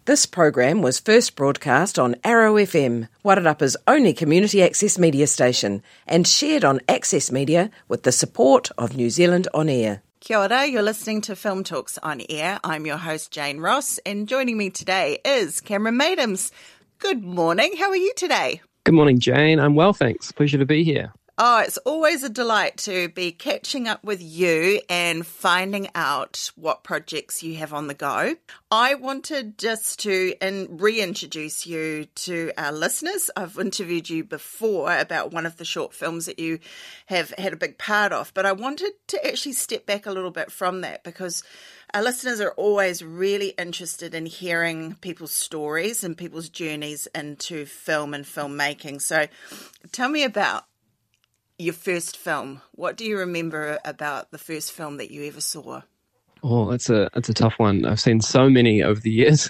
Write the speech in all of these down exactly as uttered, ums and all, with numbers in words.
This program was first broadcast on Arrow F M, Wairarapa's only community access media station, and shared on Access Media with the support of New Zealand On Air. Kia ora, you're listening to Film Talks On Air. I'm your host, Jane Ross, and joining me today is Cameron Maidams. Good morning. How are you today? Good morning, Jane. I'm well, thanks. Pleasure to be here. Oh, it's always a delight to be catching up with you and finding out what projects you have on the go. I wanted just to in, reintroduce you to our listeners. I've interviewed you before about one of the short films that you have had a big part of, but I wanted to actually step back a little bit from that because our listeners are always really interested in hearing people's stories and people's journeys into film and filmmaking. So tell me about your first film. What do you remember about the first film that you ever saw? Oh, that's a that's a tough one. I've seen so many over the years.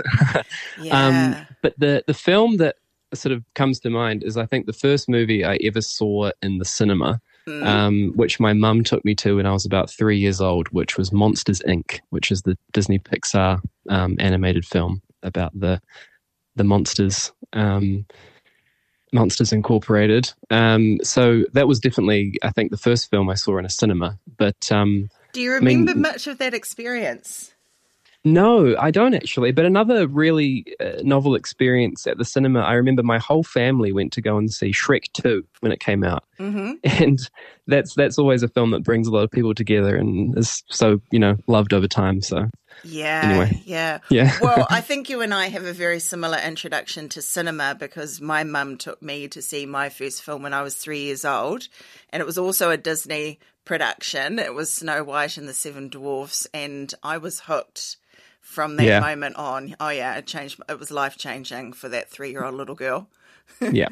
Yeah. um, but the, the film that sort of comes to mind is, I think, the first movie I ever saw in the cinema, mm. um, which my mum took me to when I was about three years old, which was Monsters, Incorporated, which is the Disney Pixar um, animated film about the the monsters. Um Monsters Incorporated. Um, so that was definitely, I think, the first film I saw in a cinema. But um, do you remember I mean, much of that experience? No, I don't actually. But another really uh, novel experience at the cinema, I remember my whole family went to go and see Shrek two when it came out. Mm-hmm. And that's that's always a film that brings a lot of people together and is so, you know, loved over time. So Yeah, anyway. yeah. Yeah. Well, I think you and I have a very similar introduction to cinema because my mum took me to see my first film when I was three years old. And it was also a Disney production. It was Snow White and the Seven Dwarfs. And I was hooked from that yeah. moment on. Oh, yeah, it changed. It was life-changing for that three-year-old little girl. Yeah.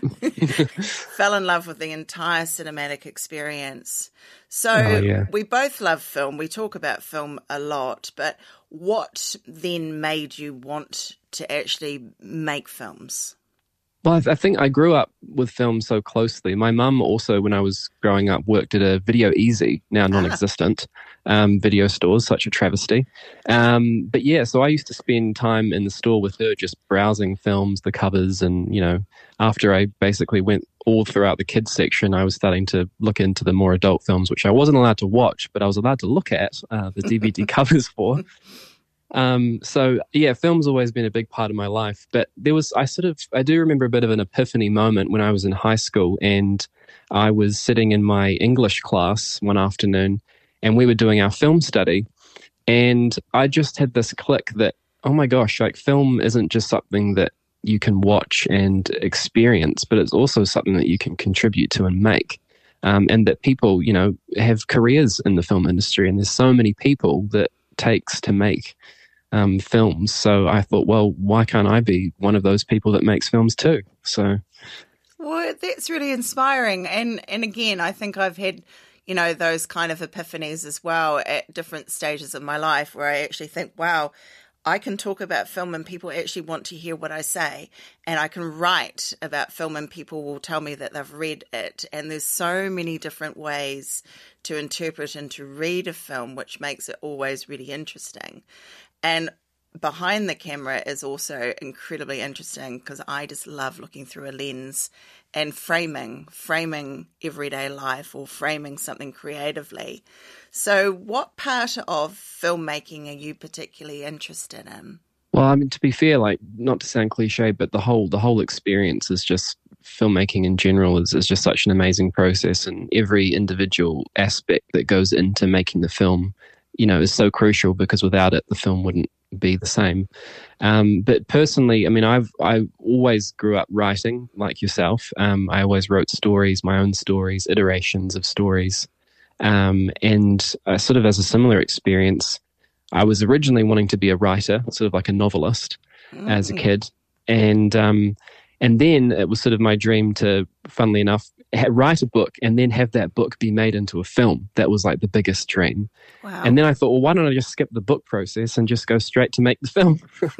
Fell in love with the entire cinematic experience. So oh, yeah. we both love film. We talk about film a lot, but what then made you want to actually make films? Well, I, th- I think I grew up with film so closely. My mum also, when I was growing up, worked at a Video Easy, now non-existent, ah. um, video stores, such a travesty. Um, but yeah, so I used to spend time in the store with her just browsing films, the covers, and, you know, after I basically went all throughout the kids section, I was starting to look into the more adult films, which I wasn't allowed to watch, but I was allowed to look at uh, the D V D covers for. Um, so yeah, film's always been a big part of my life, but there was, I sort of, I do remember a bit of an epiphany moment when I was in high school and I was sitting in my English class one afternoon and we were doing our film study and I just had this click that, oh my gosh, like film isn't just something that you can watch and experience, but it's also something that you can contribute to and make. Um, and that people, you know, have careers in the film industry and there's so many people that it takes to make Um, films. So I thought, well, why can't I be one of those people that makes films too? So, well, that's really inspiring. And and again, I think I've had, you know, those kind of epiphanies as well at different stages of my life where I actually think, wow, I can talk about film and people actually want to hear what I say. And I can write about film and people will tell me that they've read it. And there's so many different ways to interpret and to read a film, which makes it always really interesting. And behind the camera is also incredibly interesting because I just love looking through a lens and framing, framing everyday life or framing something creatively. So what part of filmmaking are you particularly interested in? Well, I mean, to be fair, like, not to sound cliche, but the whole the whole experience is just, filmmaking in general is, is just such an amazing process, and every individual aspect that goes into making the film, you know, is so crucial because without it, the film wouldn't be the same. Um, but personally, I mean, I've I always grew up writing like yourself. Um, I always wrote stories, my own stories, iterations of stories. Um, and uh, sort of as a similar experience, I was originally wanting to be a writer, sort of like a novelist mm. as a kid. And um, and then it was sort of my dream to, funnily enough, ha- write a book and then have that book be made into a film. That was like the biggest dream. Wow. And then I thought, well, why don't I just skip the book process and just go straight to make the film?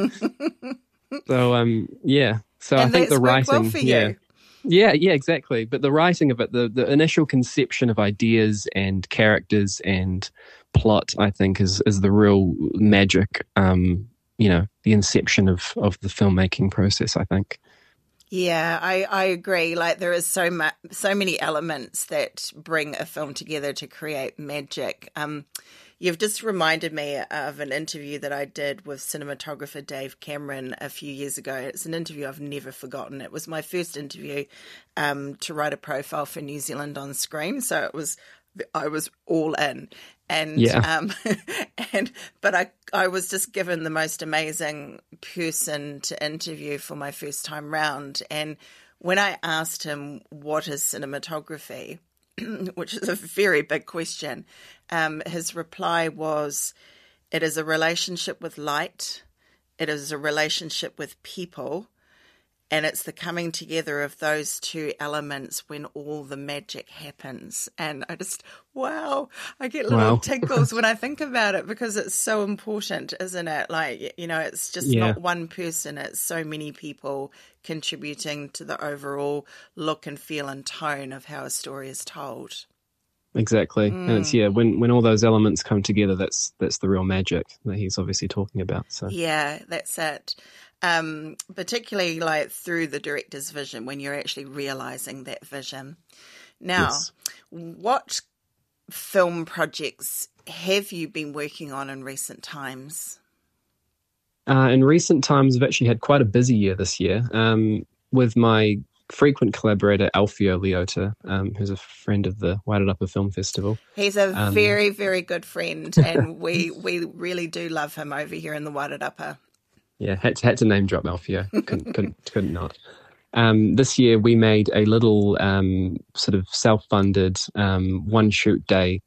so, um, yeah. So and I think the writing, well for yeah. you. Yeah, yeah, exactly. But the writing of it, the, the initial conception of ideas and characters and plot, I think, is is the real magic um, you know, the inception of, of the filmmaking process, I think. Yeah, I, I agree. Like there is so much, so many elements that bring a film together to create magic. Um, you've just reminded me of an interview that I did with cinematographer Dave Cameron a few years ago. It's an interview I've never forgotten. It was my first interview um, to write a profile for New Zealand on Screen, so it was I was all in. And yeah. um, and but I I was just given the most amazing person to interview for my first time round. And when I asked him what is cinematography, which is a very big question, um, his reply was, "It is a relationship with light. It is a relationship with people. And it's the coming together of those two elements when all the magic happens." And I just, wow, I get little wow. tinkles when I think about it, because it's so important, isn't it? Like, you know, it's just yeah. not one person. It's so many people contributing to the overall look and feel and tone of how a story is told. Exactly. Mm. And it's, yeah, when, when all those elements come together, that's that's the real magic that he's obviously talking about. So yeah, that's it. Um, particularly like through the director's vision, when you're actually realizing that vision. Now, yes. what film projects have you been working on in recent times? Uh, in recent times, I've actually had quite a busy year this year um, with my frequent collaborator, Alfio Leota, um, who's a friend of the Wairarapa Film Festival. He's a um, very, very good friend, and we, we really do love him over here in the Wairarapa. Yeah, had to, had to name drop Alfio. Couldn't, couldn't, couldn't not. Um, this year we made a little um, sort of self-funded um, one-shoot day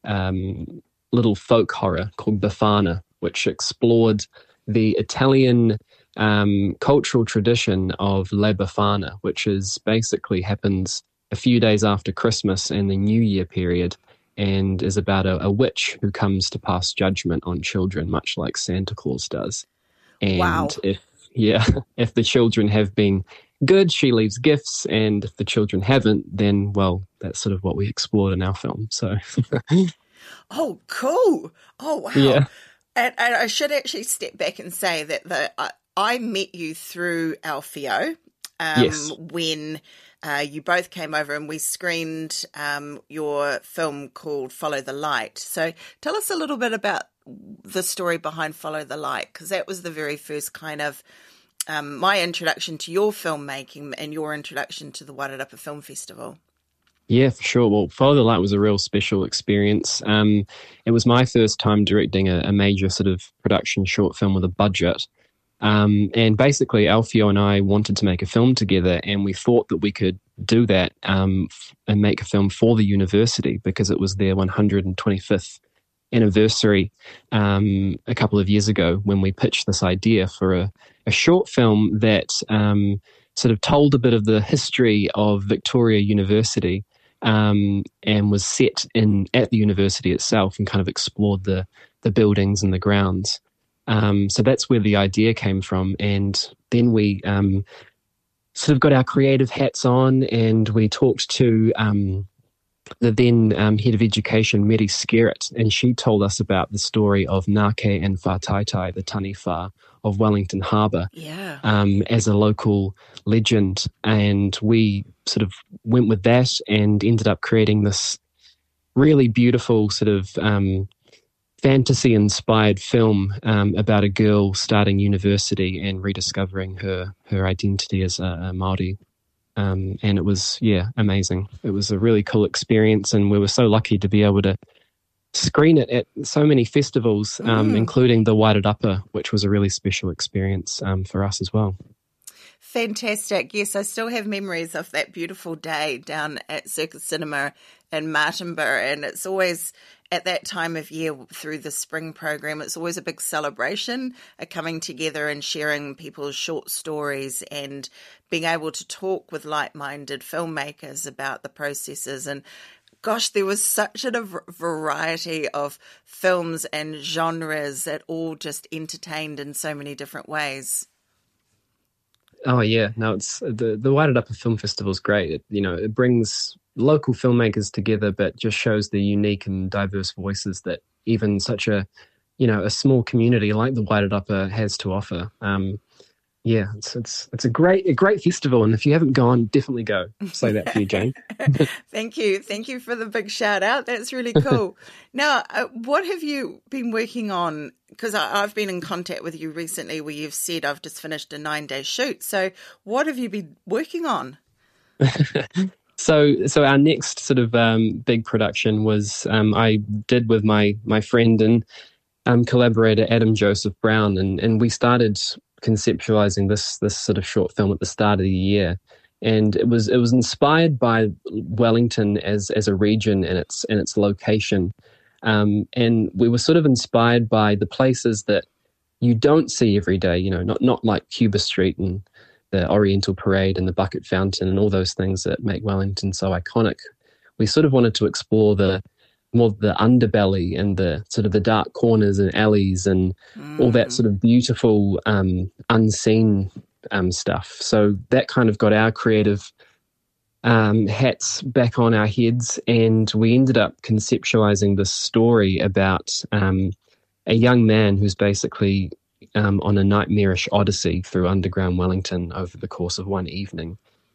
um, little folk horror called Befana, which explored the Italian um, cultural tradition of La Befana, which is basically happens a few days after Christmas and the New Year period, and is about a, a witch who comes to pass judgment on children, much like Santa Claus does. And wow. if yeah, if the children have been good, she leaves gifts, and if the children haven't, then well, that's sort of what we explored in our film. So, oh, cool! Oh, wow! Yeah, and, and I should actually step back and say that the I, I met you through Alfio um, yes. when uh, you both came over and we screened um, your film called Follow the Light. So, tell us a little bit about the story behind Follow the Light, because that was the very first kind of um, my introduction to your filmmaking and your introduction to the Wairarapa Film Festival. Yeah, for sure. Well, Follow the Light was a real special experience. Um, it was my first time directing a, a major sort of production short film with a budget. Um, and basically, Alfio and I wanted to make a film together, and we thought that we could do that um, f- and make a film for the university, because it was their one hundred twenty-fifth anniversary um, a couple of years ago when we pitched this idea for a, a short film that um, sort of told a bit of the history of Victoria University um, and was set in at the university itself and kind of explored the the buildings and the grounds. Um, so that's where the idea came from. And then we um, sort of got our creative hats on, and we talked to um, the then um, head of education, Mary Skerritt, and she told us about the story of Ngāke and Whātaitai, the Taniwha of Wellington Harbour, yeah. um, as a local legend. And we sort of went with that and ended up creating this really beautiful sort of um, fantasy-inspired film um, about a girl starting university and rediscovering her her identity as a, a Māori. Um, and it was, yeah, amazing. It was a really cool experience, and we were so lucky to be able to screen it at so many festivals, um, mm. including the Wairarapa, which was a really special experience um, for us as well. Fantastic. Yes, I still have memories of that beautiful day down at Circus Cinema in Martinborough, and it's always at that time of year through the spring program, it's always a big celebration, a coming together and sharing people's short stories and being able to talk with like-minded filmmakers about the processes. And gosh, there was such a variety of films and genres that all just entertained in so many different ways. Oh yeah, no, it's the the Wairarapa Film Festival is great. It, you know, it brings local filmmakers together, but just shows the unique and diverse voices that even such a you know, a small community like the Wairarapa has to offer. Um, yeah, it's it's it's a great a great festival, and if you haven't gone, definitely go. Say that for you, Jane. Thank you, thank you for the big shout out. That's really cool. Now, uh, what have you been working on? Because I've been in contact with you recently, where you've said I've just finished a nine day shoot. So, what have you been working on? So, so our next sort of um, big production was um, I did with my my friend and um, collaborator Adam Joseph Brown, and and we started conceptualizing this this sort of short film at the start of the year, and it was it was inspired by Wellington as as a region and its and its location, um, and we were sort of inspired by the places that you don't see every day. You know, not not like Cuba Street and the Oriental Parade and the Bucket Fountain and all those things that make Wellington so iconic. We sort of wanted to explore the more the underbelly and the sort of the dark corners and alleys and mm. all that sort of beautiful um, unseen um, stuff. So that kind of got our creative um, hats back on our heads, and we ended up conceptualizing this story about um, a young man who's basically Um, on a nightmarish odyssey through underground Wellington over the course of one evening,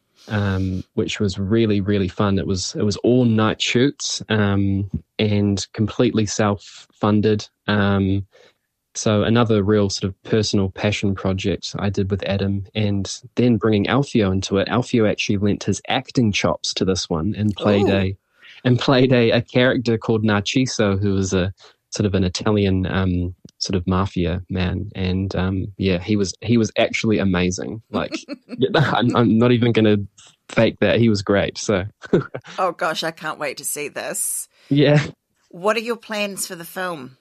um, which was really, really fun. It was it was all night shoots um, and completely self-funded. Um, so another real sort of personal passion project I did with Adam, and then bringing Alfio into it. Alfio actually lent his acting chops to this one and played Ooh. a and played a, a character called Narciso, who was a sort of an Italian um, sort of mafia man, and um, yeah, he was he was actually amazing. Like, I'm, I'm not even going to fake that. He was great. So, oh gosh, I can't wait to see this. Yeah. What are your plans for the film?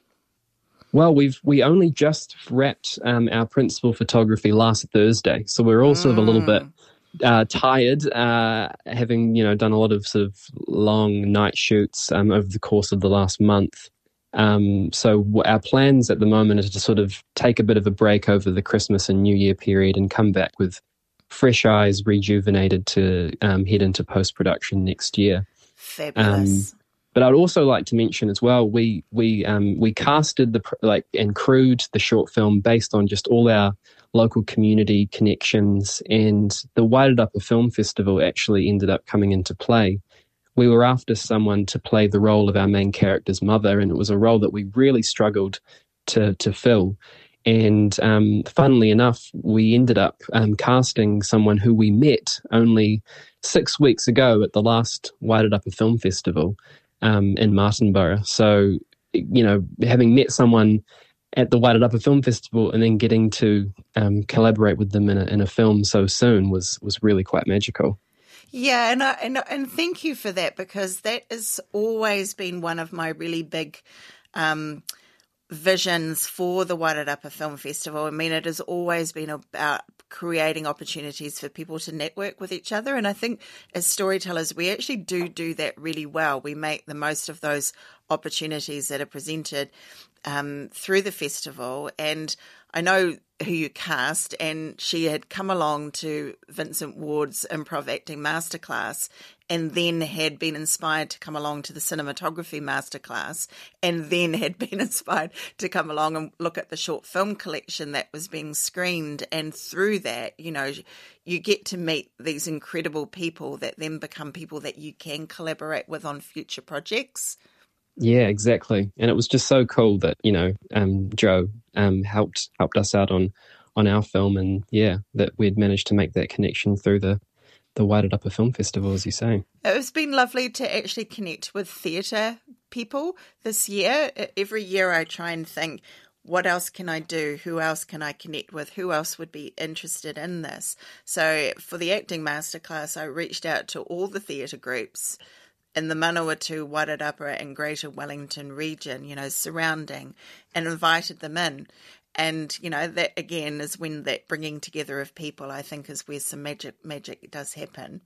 Well, we've we only just wrapped um, our principal photography last Thursday, so we're all sort of a little bit uh, tired, uh, having you know done a lot of sort of long night shoots um, over the course of the last month. Um, so our plans at the moment are to sort of take a bit of a break over the Christmas and New Year period and come back with fresh eyes, rejuvenated to um, head into post-production next year. Fabulous. Um, but I'd also like to mention as well, we we um, we casted the like and crewed the short film based on just all our local community connections, and the Wairarapa Film Festival actually ended up coming into play. We were after someone to play the role of our main character's mother, and it was a role that we really struggled to to fill. And um, funnily enough, we ended up um, casting someone who we met only six weeks ago at the last Wairarapa Film Festival um, in Martinborough. So, you know, having met someone at the Wairarapa Film Festival and then getting to um, collaborate with them in a, in a film so soon was was really quite magical. Yeah, and, I, and and thank you for that, because that has always been one of my really big um, visions for the Wairarapa Film Festival. I mean, it has always been about creating opportunities for people to network with each other, and I think as storytellers, we actually do do that really well. We make the most of those opportunities that are presented um, through the festival, and I know who you cast, and she had come along to Vincent Ward's improv acting masterclass and then had been inspired to come along to the cinematography masterclass, and then had been inspired to come along and look at the short film collection that was being screened. And through that, you know, you get to meet these incredible people that then become people that you can collaborate with on future projects. Yeah, exactly. And it was just so cool that, you know, um, Joe um, helped helped us out on, on our film, and yeah, that we'd managed to make that connection through the, the Wairarapa Film Festival, as you say. It's been lovely to actually connect with theatre people this year. Every year I try and think, what else can I do? Who else can I connect with? Who else would be interested in this? So for the acting masterclass, I reached out to all the theatre groups in the Manawatu, Wairarapa and Greater Wellington region, you know, surrounding, and invited them in. And, you know, that again is when that bringing together of people, I think, is where some magic magic does happen.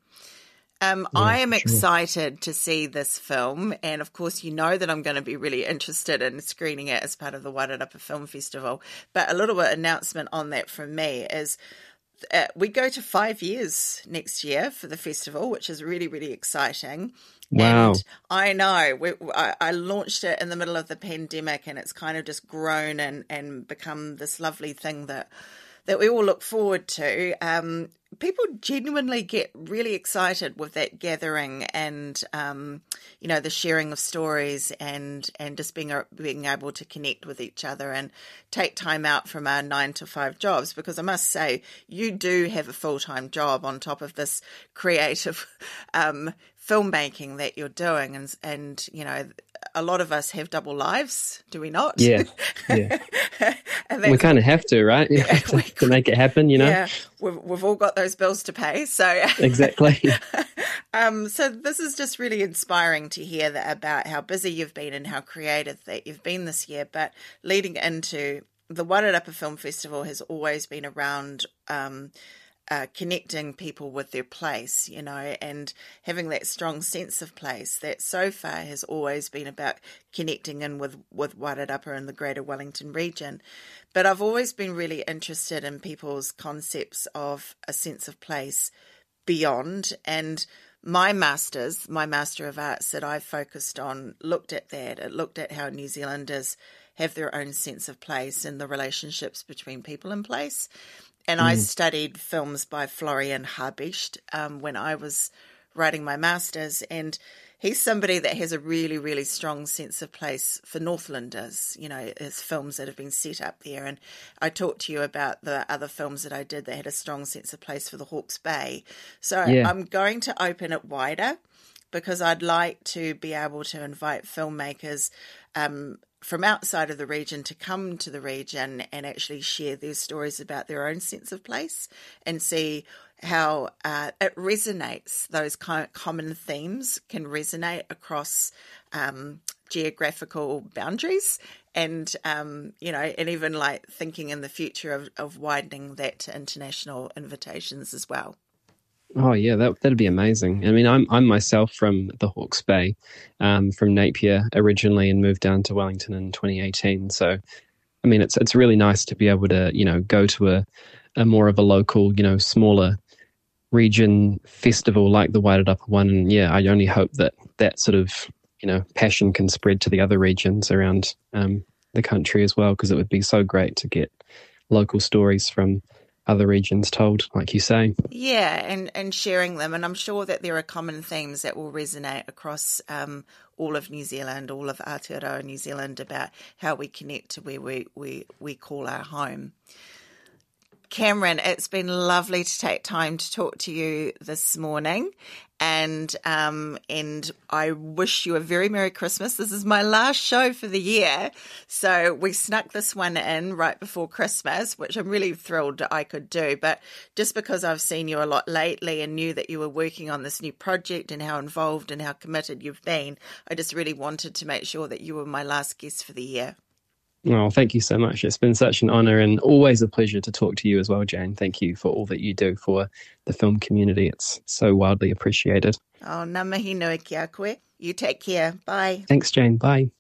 Um, yeah, I am sure. excited to see this film. And of course, you know that I'm going to be really interested in screening it as part of the Wairarapa Film Festival. But a little bit announcement on that from me is uh, we go to five years next year for the festival, which is really, really exciting. Wow. And I know. We, I, I launched it in the middle of the pandemic, and it's kind of just grown and, and become this lovely thing that that we all look forward to. Um, people genuinely get really excited with that gathering and, um, you know, the sharing of stories and, and just being, being able to connect with each other and take time out from our nine to five jobs. Because I must say, you do have a full-time job on top of this creative um, filmmaking that you're doing. And, and, you know, a lot of us have double lives, do we not? Yeah, yeah. And we kind of have to, right? Yeah, to, to make it happen, you know? Yeah, we've, we've all got those bills to pay. So exactly. um, so this is just really inspiring to hear that about how busy you've been and how creative that you've been this year. But leading into the Wairarapa Film Festival has always been around um, Uh, connecting people with their place, you know, and having that strong sense of place that so far has always been about connecting in with, with Wairarapa and the Greater Wellington region. But I've always been really interested in people's concepts of a sense of place beyond. And my masters, my Master of Arts that I focused on, looked at that. It looked at how New Zealanders have their own sense of place and the relationships between people and place. And I studied films by Florian Harbicht um, when I was writing my master's. And he's somebody that has a really, really strong sense of place for Northlanders, you know, his films that have been set up there. And I talked to you about the other films that I did that had a strong sense of place for the Hawke's Bay. So yeah. I'm going to open it wider because I'd like to be able to invite filmmakers um from outside of the region to come to the region and actually share their stories about their own sense of place and see how uh, it resonates. Those kind of common themes can resonate across um, geographical boundaries and, um, you know, and even like thinking in the future of, of widening that to international invitations as well. Oh yeah, that that'd be amazing. I mean, I'm I'm myself from the Hawke's Bay, um, from Napier originally, and moved down to Wellington in twenty eighteen. So, I mean, it's it's really nice to be able to you know go to a, a more of a local, you know, smaller region festival like the Wairarapa one. And yeah, I only hope that that sort of you know passion can spread to the other regions around um, the country as well, because it would be so great to get local stories from other regions told, like you say. Yeah, and, and sharing them. And I'm sure that there are common themes that will resonate across um, all of New Zealand, all of Aotearoa New Zealand, about how we connect to where we, we, we call our home. Cameron, it's been lovely to take time to talk to you this morning, and um, and I wish you a very Merry Christmas. This is my last show for the year, so we snuck this one in right before Christmas, which I'm really thrilled I could do. But just because I've seen you a lot lately and knew that you were working on this new project and how involved and how committed you've been, I just really wanted to make sure that you were my last guest for the year. Oh, thank you so much. It's been such an honour and always a pleasure to talk to you as well, Jane. Thank you for all that you do for the film community. It's so wildly appreciated. Oh, ngā mihi nui ki a koe. You take care. Bye. Thanks, Jane. Bye.